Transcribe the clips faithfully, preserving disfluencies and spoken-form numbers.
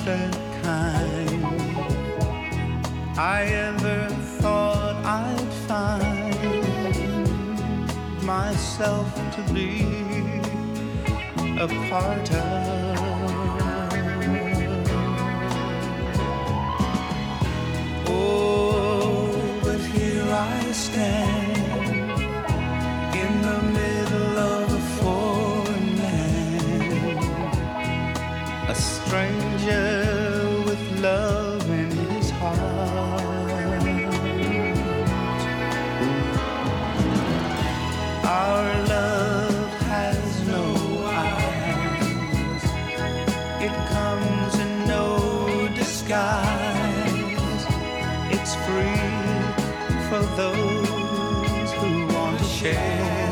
other kind I ever thought I'd find myself to be a part of. Oh, but here I stand in the middle of a foreign land, a stranger with love in his heart. Our love has no eyes, it comes in no disguise. It's free for those who want to share.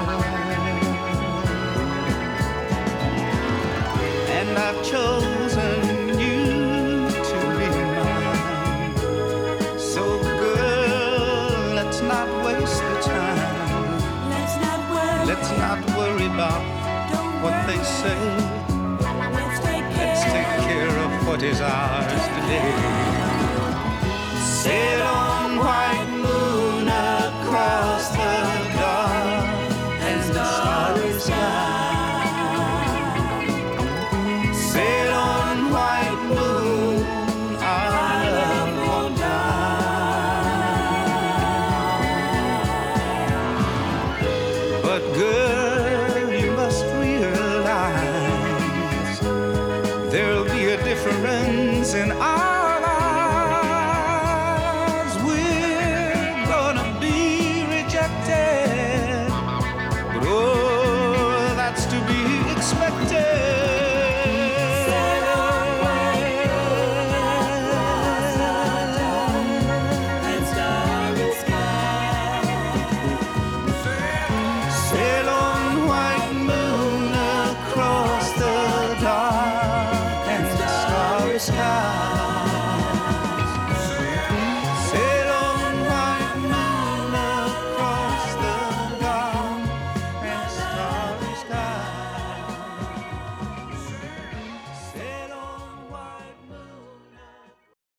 And I've chosen you to be mine. So girl, let's not waste the time. Let's not worry. Let's not worry about what they say. Let's take care. Let's take care of what is ours today. Sail on, white moon, across the dark and starry sky. Sail on, white moon, our love won't die. But girl, you must realize there'll be a difference in our lives. We're gonna be rejected, but oh, that's to be expected.